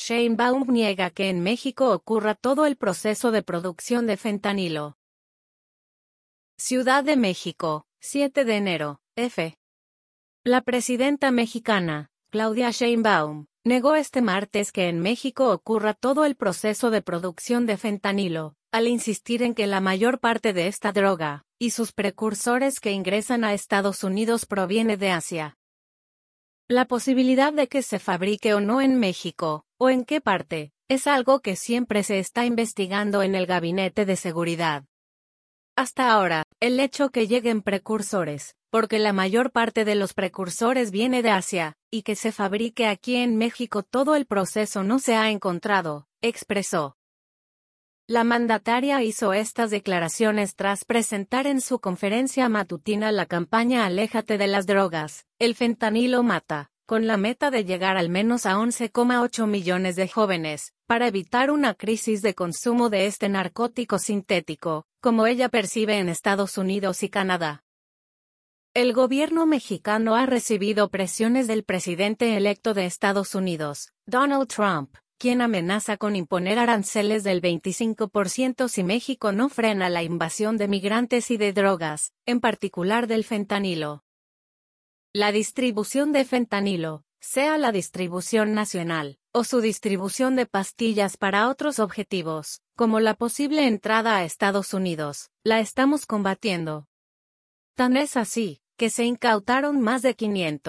Sheinbaum niega que en México ocurra todo el proceso de producción de fentanilo. Ciudad de México, 7 de enero, F. La presidenta mexicana, Claudia Sheinbaum, negó este martes que en México ocurra todo el proceso de producción de fentanilo, al insistir en que la mayor parte de esta droga, y sus precursores que ingresan a Estados Unidos proviene de Asia. La posibilidad de que se fabrique o no en México, o en qué parte, es algo que siempre se está investigando en el Gabinete de Seguridad. Hasta ahora, el hecho que lleguen precursores, porque la mayor parte de los precursores viene de Asia, y que se fabrique aquí en México todo el proceso no se ha encontrado, expresó. La mandataria hizo estas declaraciones tras presentar en su conferencia matutina la campaña Aléjate de las drogas, el fentanilo mata, con la meta de llegar al menos a 11,8 millones de jóvenes, para evitar una crisis de consumo de este narcótico sintético, como ella percibe en Estados Unidos y Canadá. El gobierno mexicano ha recibido presiones del presidente electo de Estados Unidos, Donald Trump, quien amenaza con imponer aranceles del 25% si México no frena la invasión de migrantes y de drogas, en particular del fentanilo. La distribución de fentanilo, sea la distribución nacional, o su distribución de pastillas para otros objetivos, como la posible entrada a Estados Unidos, la estamos combatiendo. Tan es así, que se incautaron más de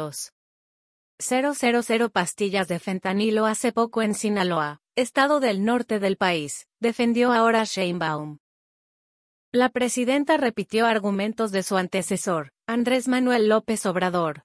500,000 pastillas de fentanilo hace poco en Sinaloa, estado del norte del país, defendió ahora Sheinbaum. La presidenta repitió argumentos de su antecesor, Andrés Manuel López Obrador,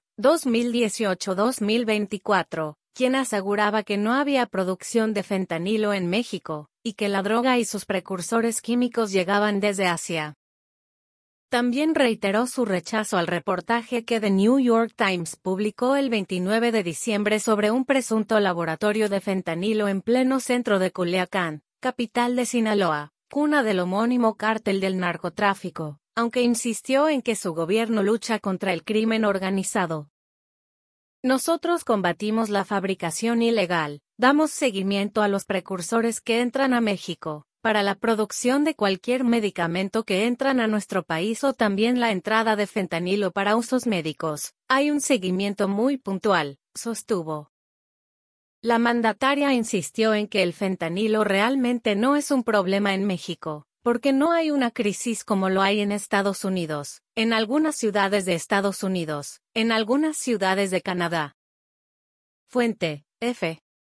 2018-2024, quien aseguraba que no había producción de fentanilo en México, y que la droga y sus precursores químicos llegaban desde Asia. También reiteró su rechazo al reportaje que The New York Times publicó el 29 de diciembre sobre un presunto laboratorio de fentanilo en pleno centro de Culiacán, capital de Sinaloa, cuna del homónimo cártel del narcotráfico, aunque insistió en que su gobierno lucha contra el crimen organizado. Nosotros combatimos la fabricación ilegal, damos seguimiento a los precursores que entran a México, para la producción de cualquier medicamento que entran a nuestro país o también la entrada de fentanilo para usos médicos. Hay un seguimiento muy puntual, sostuvo. La mandataria insistió en que el fentanilo realmente no es un problema en México, porque no hay una crisis como lo hay en Estados Unidos, en algunas ciudades de Estados Unidos, en algunas ciudades de Canadá. Fuente, F.